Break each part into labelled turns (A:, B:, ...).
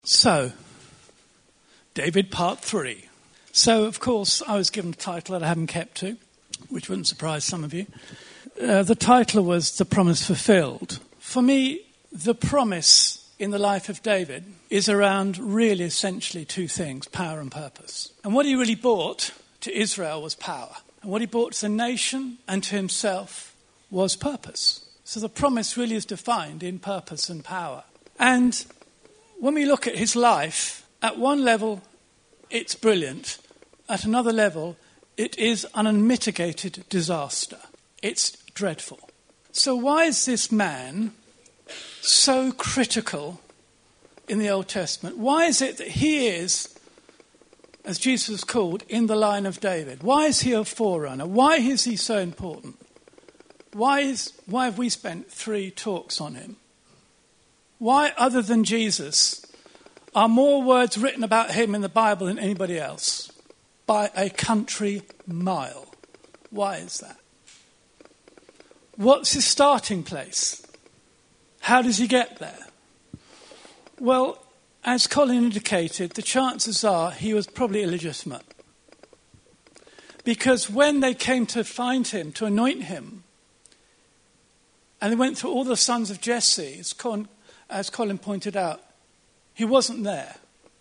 A: So, David part 3. So, of course, I was given a title that I haven't kept to, which wouldn't surprise some of you. The title was The Promise Fulfilled. For me, the promise in the life of David is around really essentially two things, power and purpose. And what he really brought to Israel was power. And what he brought to the nation and to himself was purpose. So the promise really is defined in purpose and power. And when we look at his life, at one level, it's brilliant. At another level, it is an unmitigated disaster. It's dreadful. So why is this man so critical in the Old Testament? Why is it that he is, as Jesus was called, in the line of David? Why is he a forerunner? Why is he so important? Why have we spent 3 talks on him? Why, other than Jesus, are more words written about him in the Bible than anybody else? By a country mile. Why is that? What's his starting place? How does he get there? Well, as Colin indicated, the chances are he was probably illegitimate. Because when they came to find him, to anoint him, and they went through all the sons of Jesse, as Colin pointed out, he wasn't there.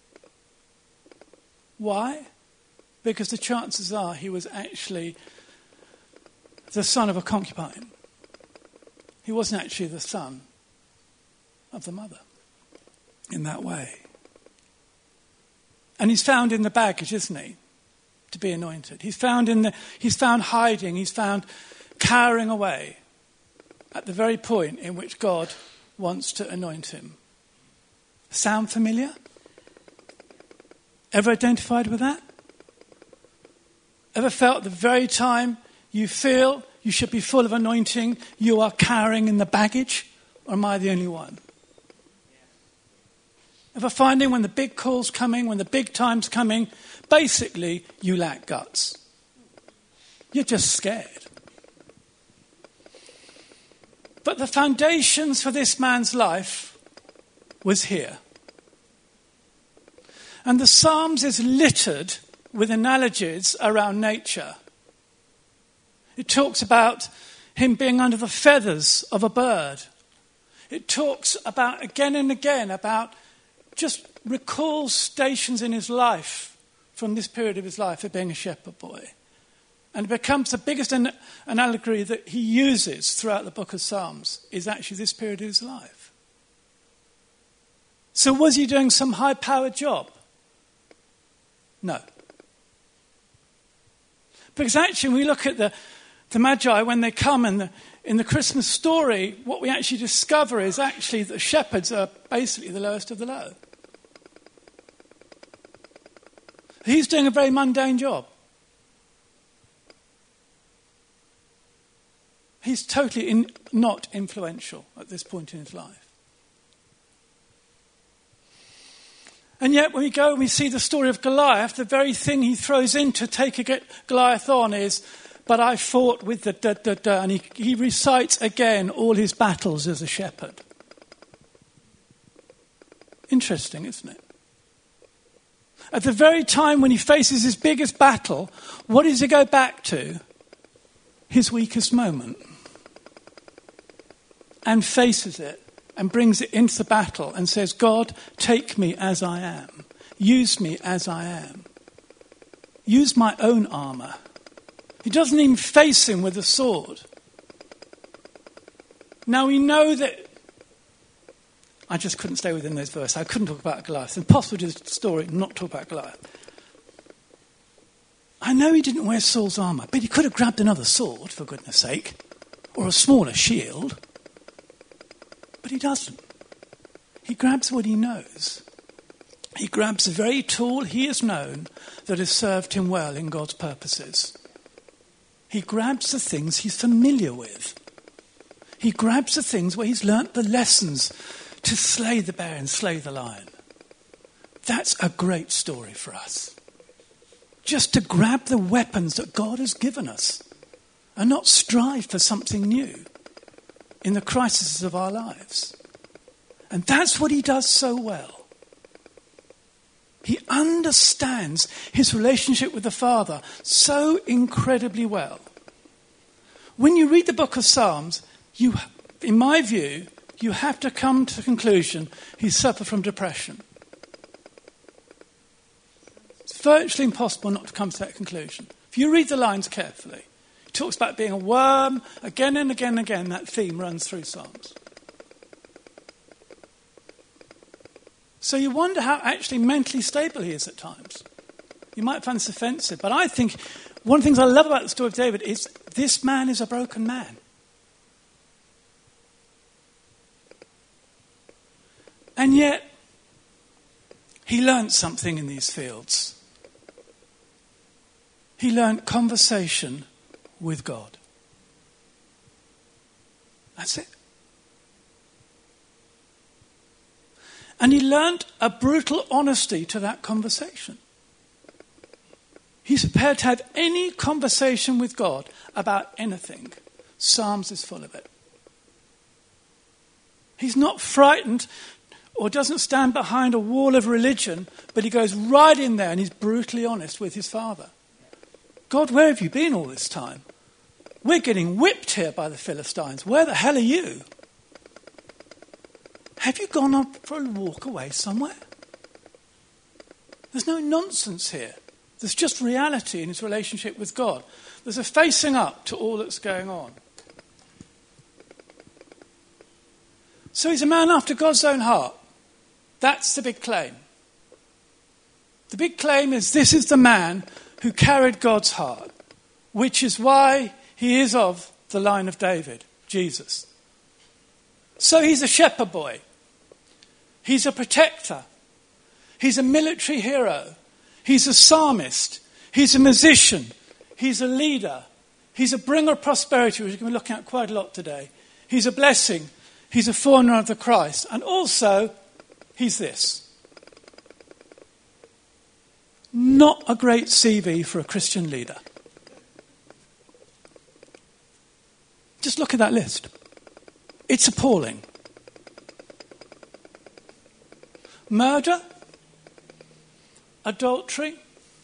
A: Why? Because the chances are he was actually the son of a concubine. He wasn't actually the son of the mother in that way. And he's found in the baggage, isn't he, to be anointed. He's found hiding, he's found cowering away at the very point in which God wants to anoint him. Sound familiar? Ever identified with that? Ever felt the very time you feel you should be full of anointing, you are cowering in the baggage? Or am I the only one? Ever finding when the big call's coming, when the big time's coming, basically you lack guts. You're just scared. But the foundations for this man's life was here. And the Psalms is littered with analogies around nature. It talks about him being under the feathers of a bird. It talks about, again and again, about just recalls stations in his life from this period of his life of being a shepherd boy. And it becomes the biggest an allegory that he uses throughout the book of Psalms is actually this period of his life. So was he doing some high-powered job? No. Because actually when we look at the Magi when they come in the Christmas story, what we actually discover is actually that shepherds are basically the lowest of the low. He's doing a very mundane job. He's totally not influential at this point in his life. And yet when we go and we see the story of Goliath, the very thing he throws in to take Goliath on is, but I fought with the and he recites again all his battles as a shepherd. Interesting, isn't it? At the very time when he faces his biggest battle, what does he go back to? His weakest moment. And faces it and brings it into the battle and says, God, take me as I am. Use me as I am. Use my own armour. He doesn't even face him with a sword. Now we know that... I just couldn't stay within those verses. I couldn't talk about Goliath. It's impossible to do a story and not talk about Goliath. I know he didn't wear Saul's armour, but he could have grabbed another sword, for goodness sake, or a smaller shield. But he doesn't. He grabs what he knows. He grabs the very tool he has known that has served him well in God's purposes. He grabs the things he's familiar with. He grabs the things where he's learnt the lessons to slay the bear and slay the lion. That's a great story for us. Just to grab the weapons that God has given us and not strive for something new in the crises of our lives. And that's what he does so well. understands his relationship with the Father so incredibly well. When you read the book of Psalms, in my view, you have to come to the conclusion he suffered from depression. It's virtually impossible not to come to that conclusion. If you read the lines carefully, he talks about being a worm. Again and again and again, that theme runs through Psalms. So you wonder how actually mentally stable he is at times. You might find this offensive, but I think one of the things I love about the story of David is this man is a broken man. And yet, he learned something in these fields. He learned conversation with God. That's it. And he learned a brutal honesty to that conversation. He's prepared to have any conversation with God about anything. Psalms is full of it. He's not frightened or doesn't stand behind a wall of religion, but he goes right in there and he's brutally honest with his Father. God, where have you been all this time? We're getting whipped here by the Philistines. Where the hell are you? Have you gone up for a walk away somewhere? There's no nonsense here. There's just reality in his relationship with God. There's a facing up to all that's going on. So he's a man after God's own heart. That's the big claim. The big claim is this is the man who carried God's heart, which is why he is of the line of David, Jesus. So he's a shepherd boy. He's a protector. He's a military hero. He's a psalmist. He's a musician. He's a leader. He's a bringer of prosperity, which we're going to be looking at quite a lot today. He's a blessing. He's a forerunner of the Christ. And also, he's this. Not a great CV for a Christian leader. Just look at that list. It's appalling. Murder, adultery,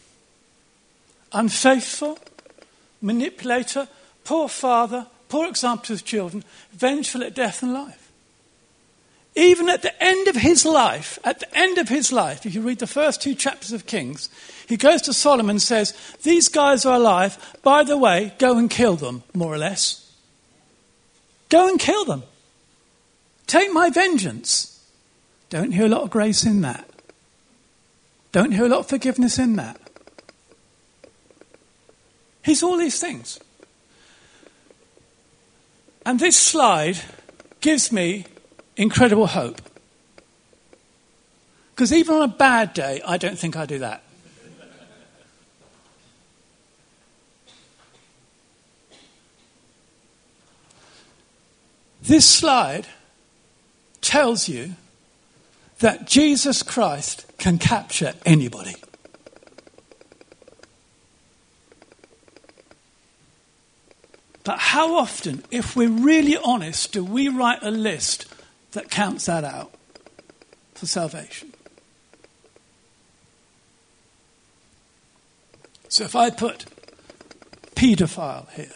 A: unfaithful, manipulator, poor father, poor example to his children, vengeful at death and life. Even at the end of his life, if you read the first 2 chapters of Kings, he goes to Solomon and says, these guys are alive, by the way, go and kill them, more or less. Go and kill them. Take my vengeance. Don't hear a lot of grace in that. Don't hear a lot of forgiveness in that. He's all these things. And this slide gives me incredible hope. Because even on a bad day, I don't think I do that. This slide tells you that Jesus Christ can capture anybody. But how often, if we're really honest, do we write a list that counts that out for salvation? So if I put paedophile here,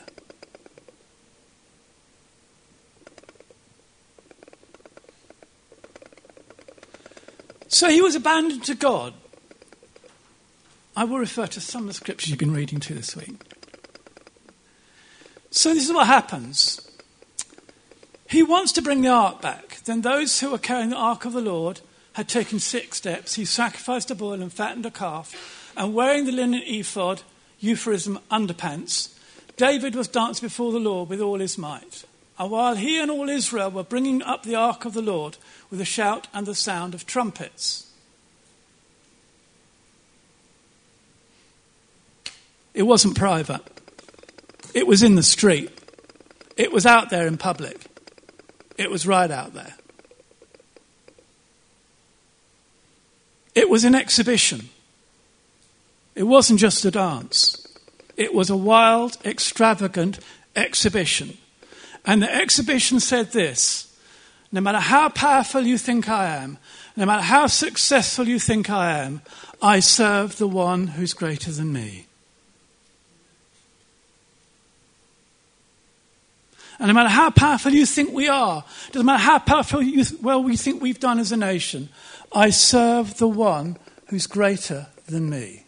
A: so he was abandoned to God. I will refer to some of the scriptures you've been reading to this week. So this is what happens. He wants to bring the ark back. Then those who were carrying the ark of the Lord had taken 6 steps. He sacrificed a bull and fattened a calf. And wearing the linen ephod, euphorism underpants, David was dancing before the Lord with all his might. And while he and all Israel were bringing up the ark of the Lord with a shout and the sound of trumpets. It wasn't private. It was in the street. It was out there in public. It was right out there. It was an exhibition. It wasn't just a dance. It was a wild, extravagant exhibition. And the exhibition said this: no matter how powerful you think I am, no matter how successful you think I am, I serve the one who's greater than me. And no matter how powerful you think we are, doesn't matter how powerful we think we've done as a nation, I serve the one who's greater than me.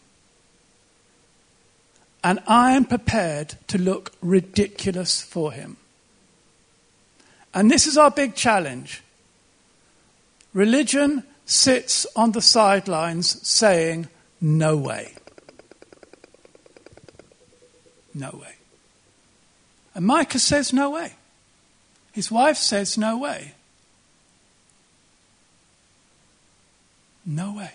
A: And I am prepared to look ridiculous for him. And this is our big challenge. Religion sits on the sidelines saying, no way. No way. And Micah says, no way. His wife says, no way. No way.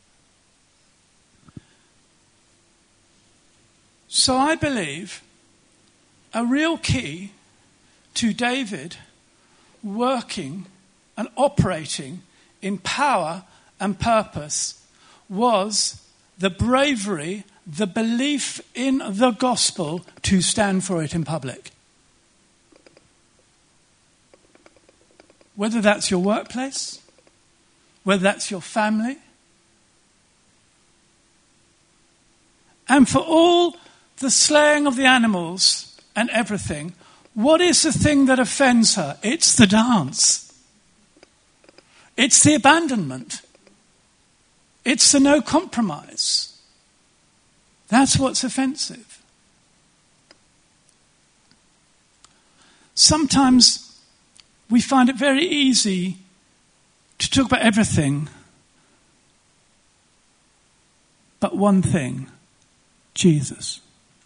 A: So I believe a real key to David working and operating in power and purpose was the bravery, the belief in the gospel to stand for it in public. Whether that's your workplace, whether that's your family, and for all the slaying of the animals and everything, what is the thing that offends her? It's the dance. It's the abandonment. It's the no compromise. That's what's offensive. Sometimes we find it very easy to talk about everything but one thing, Jesus.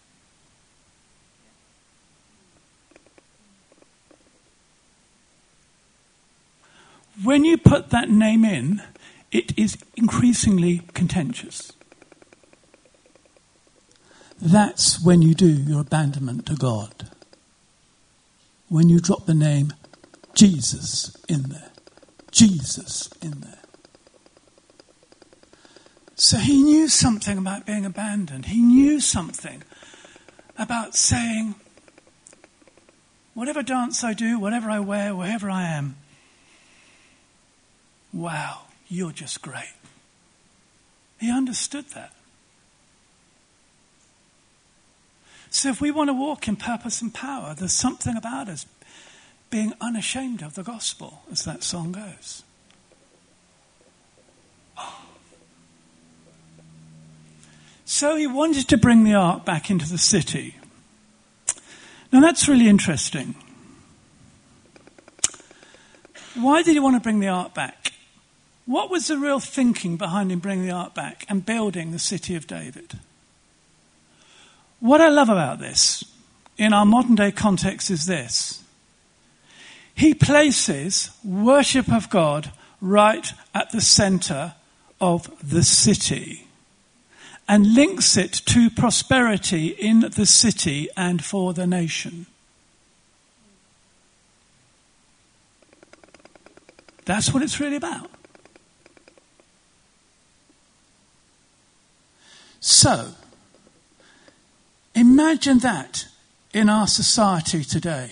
A: When you put that name in, it is increasingly contentious. That's when you do your abandonment to God. When you drop the name Jesus in there. Jesus in there. So he knew something about being abandoned. He knew something about saying, whatever dance I do, whatever I wear, wherever I am, wow, you're just great. He understood that. So if we want to walk in purpose and power, there's something about us being unashamed of the gospel, as that song goes. So he wanted to bring the ark back into the city. Now that's really interesting. Why did he want to bring the ark back? What was the real thinking behind him bringing the ark back and building the city of David? What I love about this, in our modern day context, is this. He places worship of God right at the centre of the city and links it to prosperity in the city and for the nation. That's what it's really about. So, imagine that in our society today.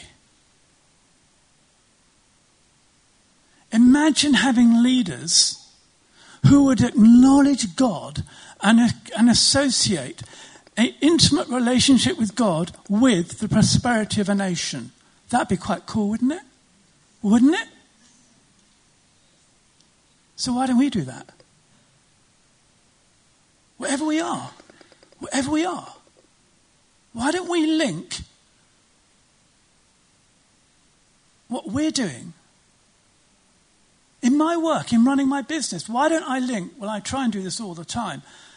A: Imagine having leaders who would acknowledge God and associate an intimate relationship with God with the prosperity of a nation. That'd be quite cool, wouldn't it? Wouldn't it? So why don't we do that? Wherever we are, why don't we link what we're doing in my work, in running my business? Why don't I link? Well, I try and do this all the time.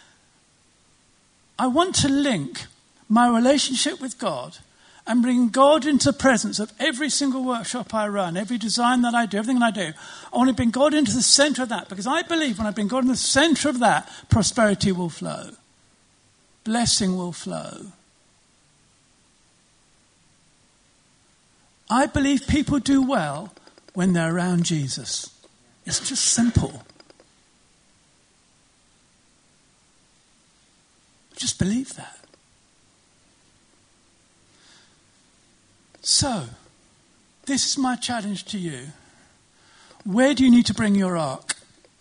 A: I want to link my relationship with God and bring God into the presence of every single workshop I run, every design that I do, everything that I do. I want to bring God into the centre of that, because I believe when I bring God in the centre of that, prosperity will flow. Blessing will flow. I believe people do well when they're around Jesus. It's just simple. Just believe that. So, this is my challenge to you. Where do you need to bring your ark?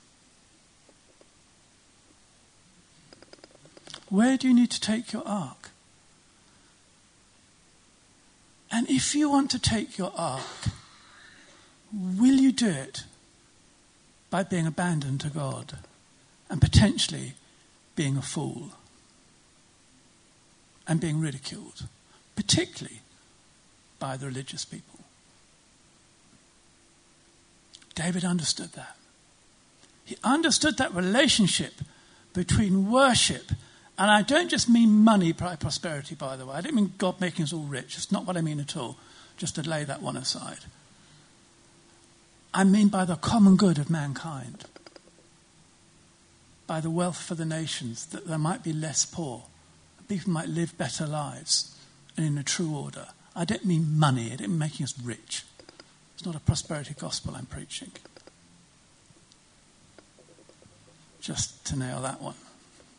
A: Where do you need to take your ark? And if you want to take your ark, will you do it by being abandoned to God and potentially being a fool and being ridiculed, particularly by the religious people? David understood that. He understood that relationship between worship, and I don't just mean money, prosperity, by the way. I don't mean God making us all rich. It's not what I mean at all, just to lay that one aside. I mean by the common good of mankind, by the wealth for the nations, that there might be less poor, that people might live better lives, and in a true order. I don't mean money. I don't mean making us rich. It's not a prosperity gospel I'm preaching. Just to nail that one.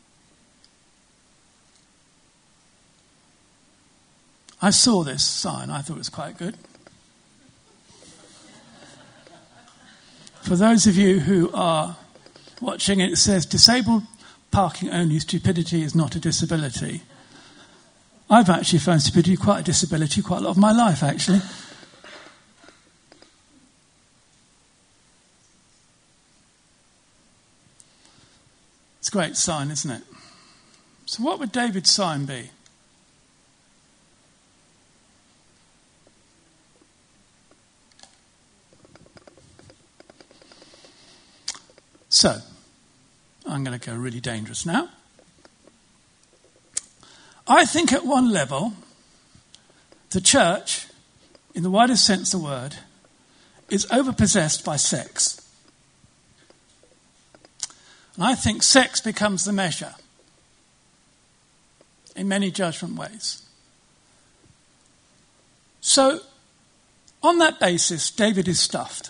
A: I saw this sign. I thought it was quite good. For those of you who are watching, it says, disabled parking only, stupidity is not a disability. I've actually found stupidity quite a disability quite a lot of my life, actually. It's a great sign, isn't it? So what would David's sign be? So, I'm going to go really dangerous now. I think at one level, the church, in the widest sense of the word, is overpossessed by sex. And I think sex becomes the measure in many judgment ways. So, on that basis, David is stuffed.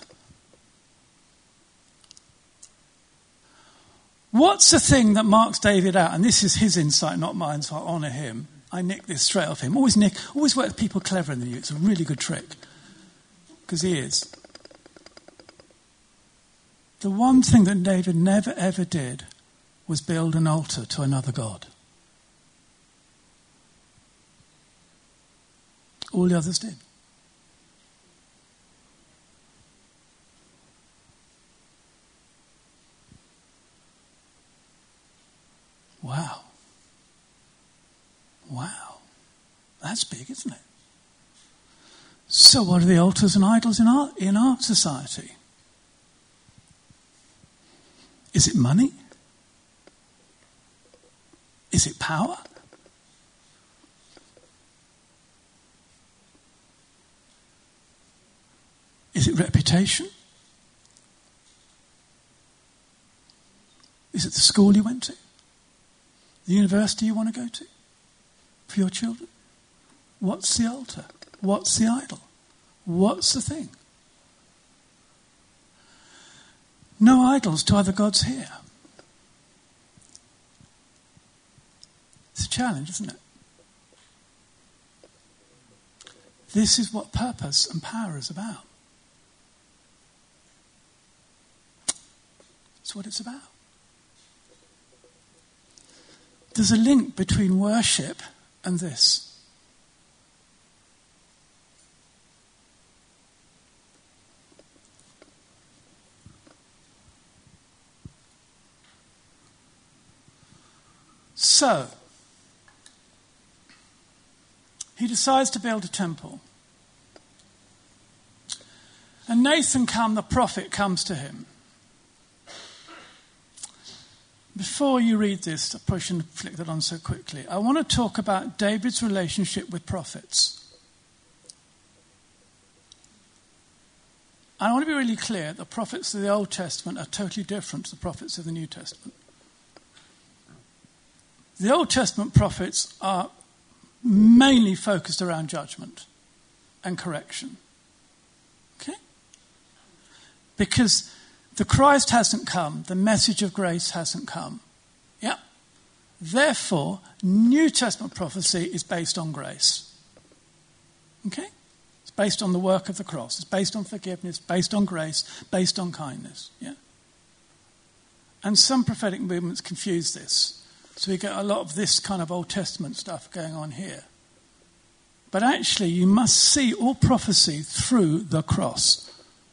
A: What's the thing that marks David out? And this is his insight, not mine, so I honour him. I nick this straight off him. Always work with people cleverer than you. It's a really good trick. Because he is. The one thing that David never ever did was build an altar to another god. All the others did. Wow. Wow. That's big, isn't it? So what are the altars and idols in our society? Is it money? Is it power? Is it reputation? Is it the school you went to? The university you want to go to? For your children? What's the altar? What's the idol? What's the thing? No idols to other gods here. It's a challenge, isn't it? This is what purpose and power is about. That's what it's about. There's a link between worship and this. So, he decides to build a temple. And Nathan, the prophet, comes to him. Before you read this, I probably shouldn't flick that on so quickly. I want to talk about David's relationship with prophets. I want to be really clear, the prophets of the Old Testament are totally different to the prophets of the New Testament. The Old Testament prophets are mainly focused around judgment and correction. Okay? Because the Christ hasn't come, the message of grace hasn't come. Yeah? Therefore, New Testament prophecy is based on grace. Okay? It's based on the work of the cross. It's based on forgiveness, based on grace, based on kindness. Yeah. And some prophetic movements confuse this. So we get a lot of this kind of Old Testament stuff going on here. But actually, you must see all prophecy through the cross.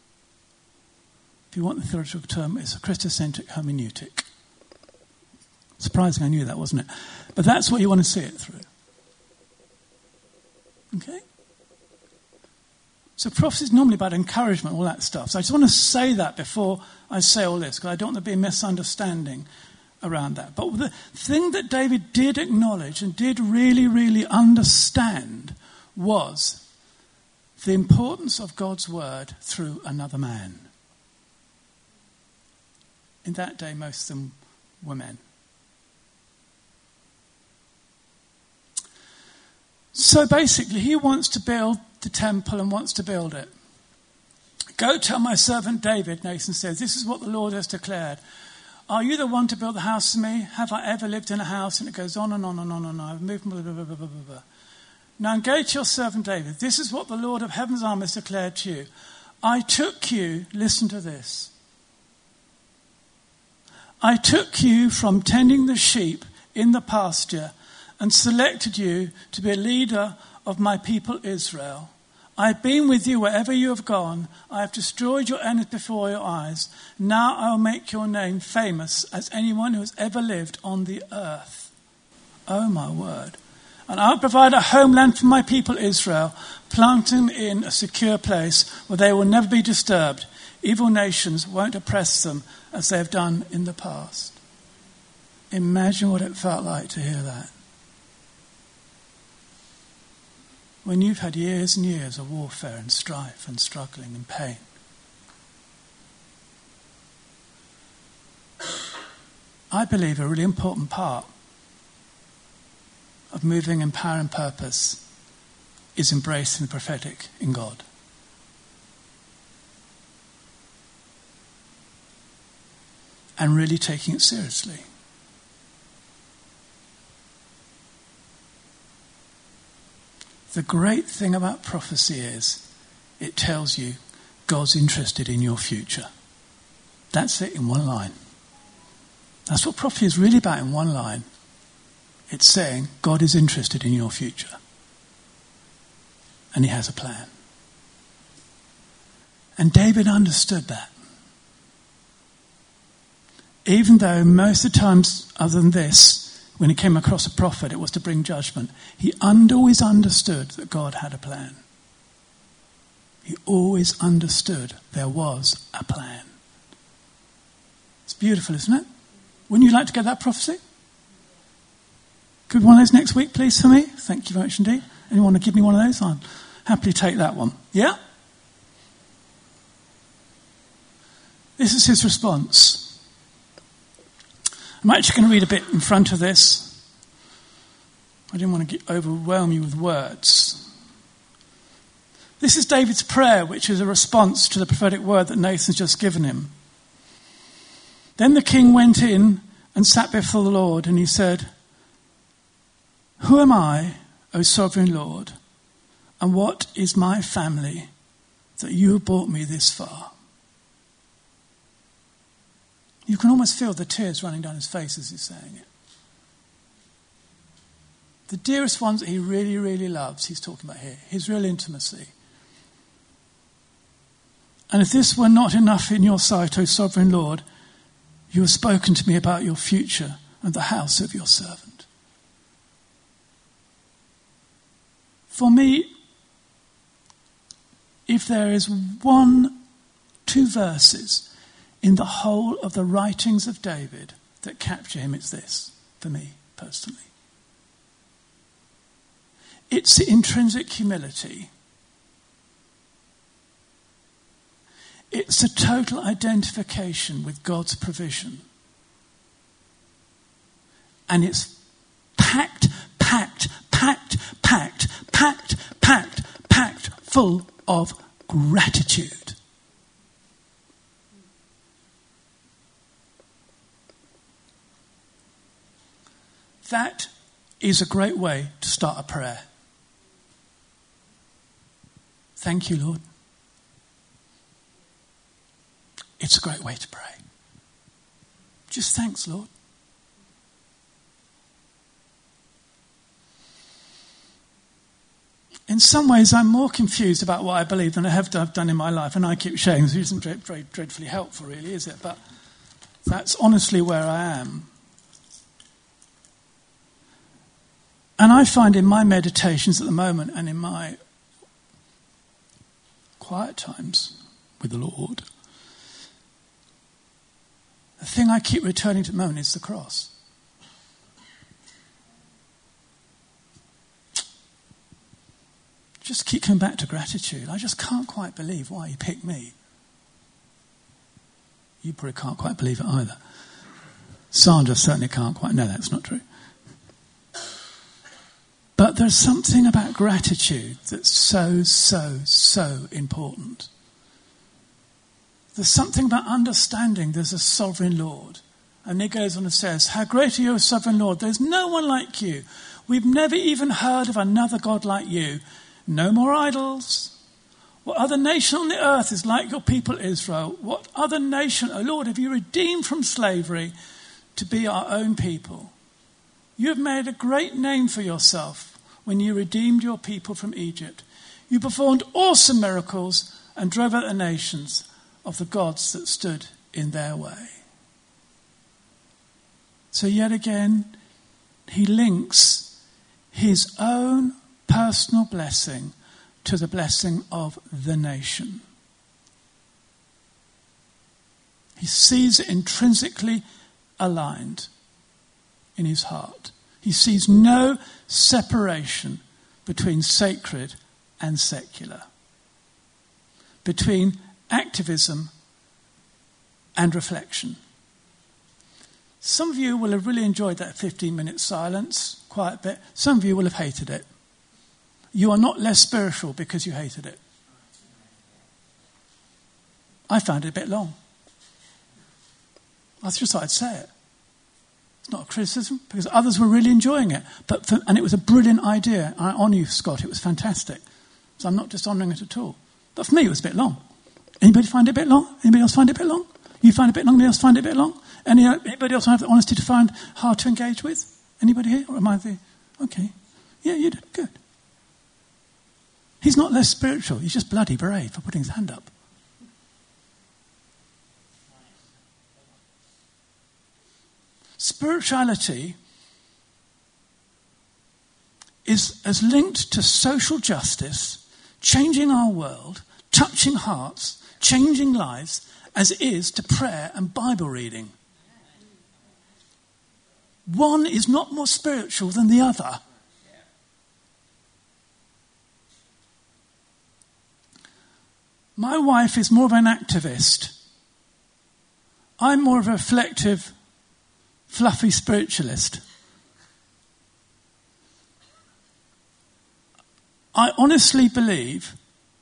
A: If you want the theological term, it's a Christocentric hermeneutic. Surprising, I knew that, wasn't it? But that's what you want to see it through. Okay? So prophecy is normally about encouragement, all that stuff. So I just want to say that before I say all this, because I don't want there to be a misunderstanding around that. But the thing that David did acknowledge and did really, really understand was the importance of God's word through another man. In that day, most of them were men. So basically, he wants to build the temple and wants to build it. Go tell my servant David, Nathan says, this is what the Lord has declared. Are you the one to build the house for me? Have I ever lived in a house? And it goes on and on and on and on. I've moved, blah, blah, blah, blah, blah, blah. Now engage your servant David. This is what the Lord of heaven's armies declared to you. I took you, listen to this. I took you from tending the sheep in the pasture and selected you to be a leader of my people Israel. I have been with you wherever you have gone. I have destroyed your enemies before your eyes. Now I will make your name famous as anyone who has ever lived on the earth. Oh my word. And I'll provide a homeland for my people Israel, planting them in a secure place where they will never be disturbed. Evil nations won't oppress them as they have done in the past. Imagine what it felt like to hear that. When you've had years and years of warfare and strife and struggling and pain. I believe a really important part of moving in power and purpose is embracing the prophetic in God. And really taking it seriously. The great thing about prophecy is it tells you God's interested in your future. That's it in one line. That's what prophecy is really about in one line. It's saying God is interested in your future. And he has a plan. And David understood that. Even though most of the times other than this, when he came across a prophet, it was to bring judgment. He always understood that God had a plan. He always understood there was a plan. It's beautiful, isn't it? Wouldn't you like to get that prophecy? Could one of those next week, please, for me? Thank you very much indeed. Anyone want to give me one of those? I'll happily take that one. Yeah? This is his response. I'm actually going to read a bit in front of this. I didn't want to overwhelm you with words. This is David's prayer, which is a response to the prophetic word that Nathan's just given him. Then the king went in and sat before the Lord, and he said, "Who am I, O sovereign Lord, and what is my family that you have brought me this far?" You can almost feel the tears running down his face as he's saying it. The dearest ones that he really, really loves, he's talking about here. His real intimacy. And if this were not enough in your sight, O sovereign Lord, you have spoken to me about your future and the house of your servant. For me, if there is two verses in the whole of the writings of David that capture him, it's this, for me personally. It's the intrinsic humility. It's a total identification with God's provision. And it's packed full of gratitude. That is a great way to start a prayer. Thank you, Lord. It's a great way to pray. Just thanks, Lord. In some ways, I'm more confused about what I believe than I've done in my life, and I keep sharing. This isn't very dreadfully helpful, really, is it? But that's honestly where I am. And I find in my meditations at the moment and in my quiet times with the Lord, the thing I keep returning to at the moment is the cross. Just keep coming back to gratitude. I just can't quite believe why he picked me. You probably can't quite believe it either. Sandra certainly can't quite. No, that's not true. But there's something about gratitude that's so important. There's something about understanding there's a sovereign Lord. And he goes on and says, how great are you, sovereign Lord? There's no one like you. We've never even heard of another God like you. No more idols. What other nation on the earth is like your people Israel? What other nation, O Lord, have you redeemed from slavery to be our own people? You have made a great name for yourself when you redeemed your people from Egypt. You performed awesome miracles and drove out the nations of the gods that stood in their way. So yet again, he links his own personal blessing to the blessing of the nation. He sees it intrinsically aligned in his heart. He sees no separation between sacred and secular, between activism and reflection. Some of you will have really enjoyed that 15-minute silence quite a bit. Some of you will have hated it. You are not less spiritual because you hated it. I found it a bit long. I just thought I'd say it. It's not a criticism because others were really enjoying it. And it was a brilliant idea. I honour you, Scott. It was fantastic. So I'm not dishonouring it at all. But for me, it was a bit long. Anybody find it a bit long? Anybody else find it a bit long? You find it a bit long? Anybody else find it a bit long? Anybody else have the honesty to find hard to engage with? Anybody here? Or am I the... Okay. Yeah, you did. Good. He's not less spiritual. He's just bloody brave for putting his hand up. Spirituality is as linked to social justice, changing our world, touching hearts, changing lives, as it is to prayer and Bible reading. One is not more spiritual than the other. My wife is more of an activist. I'm more of a reflective, fluffy spiritualist. I honestly believe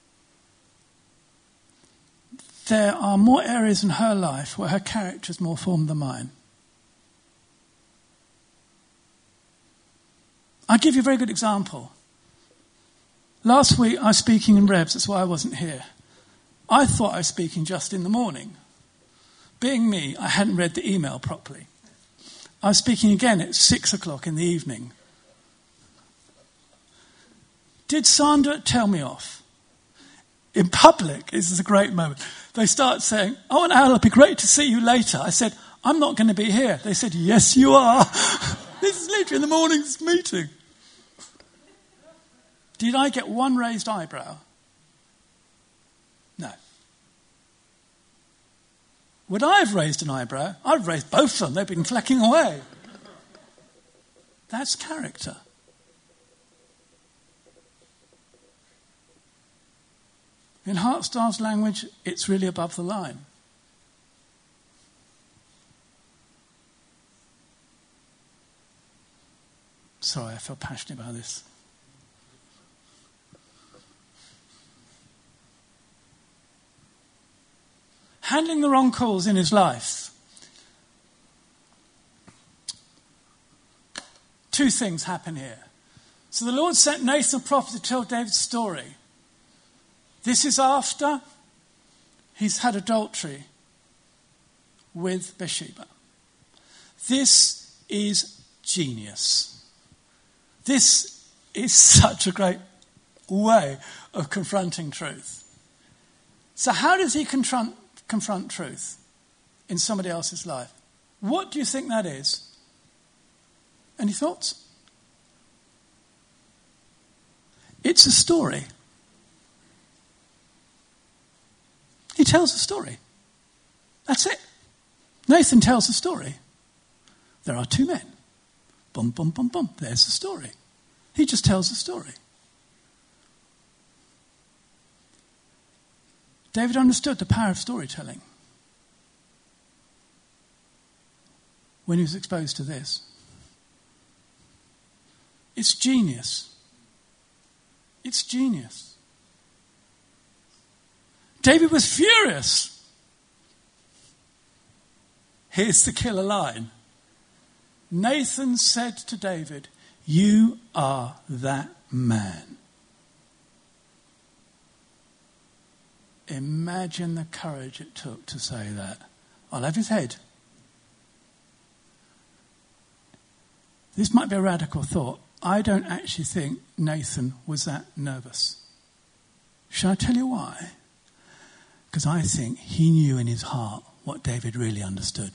A: there are more areas in her life where her character is more formed than mine. I'll give you a very good example. Last week I was speaking in Rebs, that's why I wasn't here. I thought I was speaking just in the morning. Being me, I hadn't read the email properly. I was speaking again at 6 o'clock in the evening. Did Sandra tell me off? In public, this is a great moment. They start saying, oh, and Al, it'll be great to see you later. I said, I'm not going to be here. They said, yes, you are. This is literally in the morning's meeting. Did I get one raised eyebrow? No. Would I have raised an eyebrow? I'd raised both of them. They've been flecking away. That's character. In Hartstar's language, it's really above the line. Sorry, I feel passionate about this. Handling the wrong calls in his life. Two things happen here. So the Lord sent Nathan the prophet to tell David's story. This is after he's had adultery with Bathsheba. This is genius. This is such a great way of confronting truth. So how does he confront truth in somebody else's life? What do you think that is? Any thoughts? It's a story. He tells a story. That's it. Nathan tells a story. There are two men. Bum, bum, bum, bum. There's the story. He just tells a story. David understood the power of storytelling when he was exposed to this. It's genius. It's genius. David was furious. Here's the killer line. Nathan said to David, "You are that man." Imagine the courage it took to say that. I'll have his head. This might be a radical thought. I don't actually think Nathan was that nervous. Shall I tell you why? Because I think he knew in his heart what David really understood.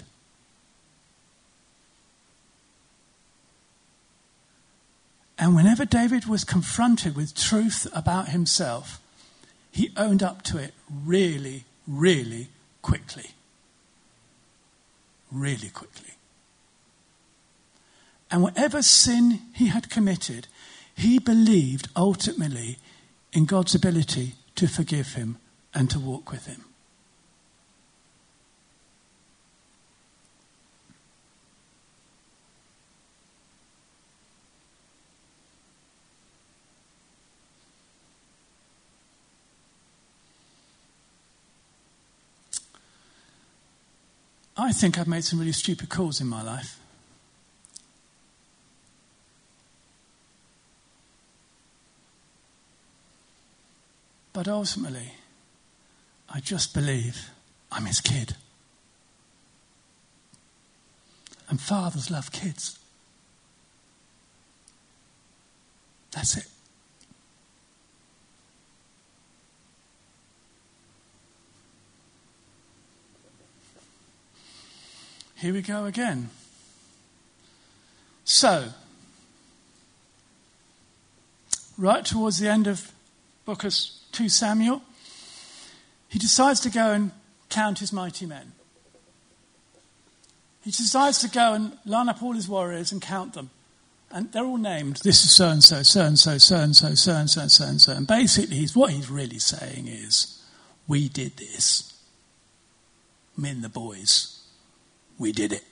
A: And whenever David was confronted with truth about himself, he owned up to it really, really quickly. Really quickly. And whatever sin he had committed, he believed ultimately in God's ability to forgive him and to walk with him. I think I've made some really stupid calls in my life. But ultimately, I just believe I'm his kid. And fathers love kids. That's it. Here we go again. So, right towards the end of book of 2 Samuel, he decides to go and count his mighty men. He decides to go and line up all his warriors and count them. And they're all named. This is so-and-so, so-and-so, so-and-so, so-and-so, so-and-so. And basically, what he's really saying is, we did this. Me and the boys. We did it.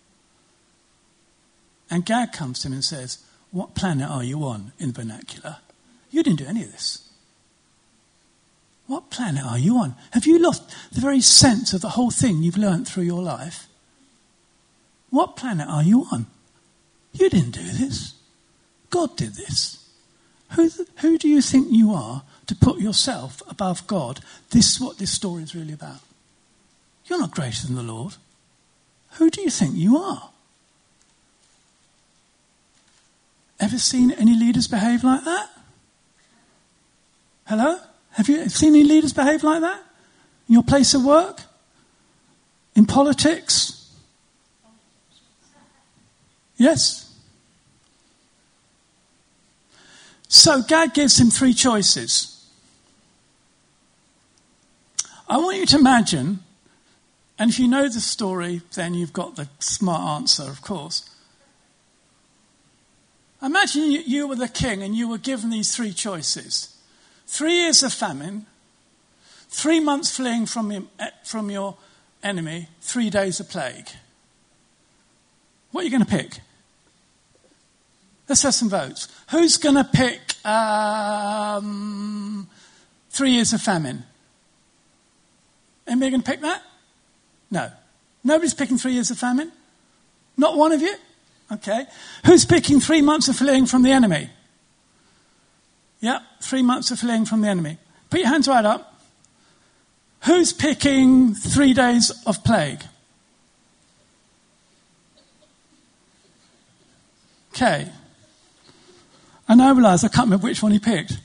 A: And Gad comes to him and says, what planet are you on in vernacular? You didn't do any of this. What planet are you on? Have you lost the very sense of the whole thing you've learnt through your life? What planet are you on? You didn't do this. God did this. Who do you think you are to put yourself above God? This is what this story is really about. You're not greater than the Lord. Who do you think you are? Ever seen any leaders behave like that? Hello? Have you seen any leaders behave like that? In your place of work? In politics? Yes? So Gad gives him 3 choices. I want you to imagine, and if you know the story, then you've got the smart answer, of course. Imagine you were the king and you were given these 3 choices. 3 years of famine, 3 months fleeing from your enemy, 3 days of plague. What are you going to pick? Let's have some votes. Who's going to pick 3 years of famine? Anybody going to pick that? No. Nobody's picking 3 years of famine? Not one of you? Okay. Who's picking 3 months of fleeing from the enemy? Yeah, 3 months of fleeing from the enemy. Put your hands right up. Who's picking 3 days of plague? Okay. And I realise I can't remember which one he picked.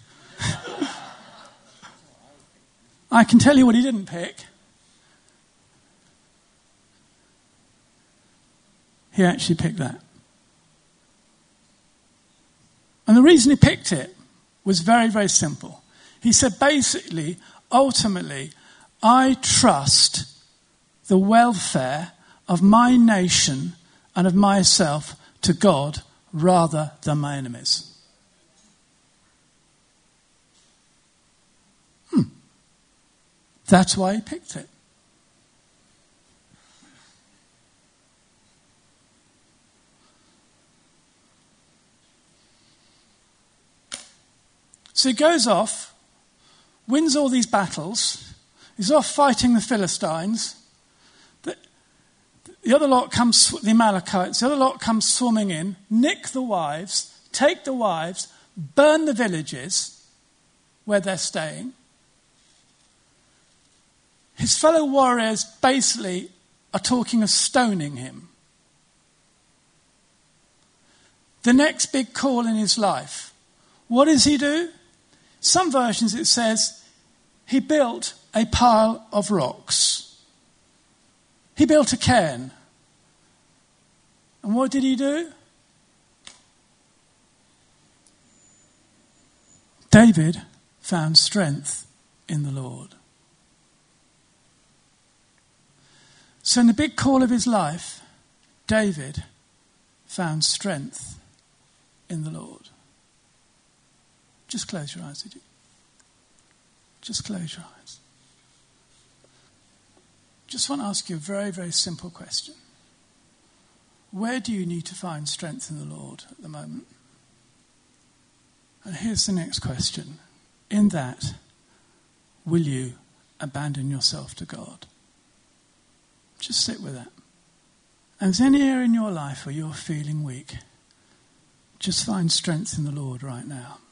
A: I can tell you what he didn't pick. He actually picked that. And the reason he picked it was very, very simple. He said, basically, ultimately, I trust the welfare of my nation and of myself to God rather than my enemies. That's why he picked it. So he goes off, wins all these battles. He's off fighting the Philistines. The other lot comes, the Amalekites, the other lot comes swarming in, nick the wives, take the wives, burn the villages where they're staying. His fellow warriors basically are talking of stoning him. The next big call in his life. What does he do? Some versions it says he built a pile of rocks. He built a cairn. And what did he do? David found strength in the Lord. So in the big call of his life, David found strength in the Lord. Just close your eyes, would you? Just close your eyes. Just want to ask you a very, very simple question. Where do you need to find strength in the Lord at the moment? And here's the next question. In that, will you abandon yourself to God? Just sit with that. And if there's any area in your life where you're feeling weak, just find strength in the Lord right now.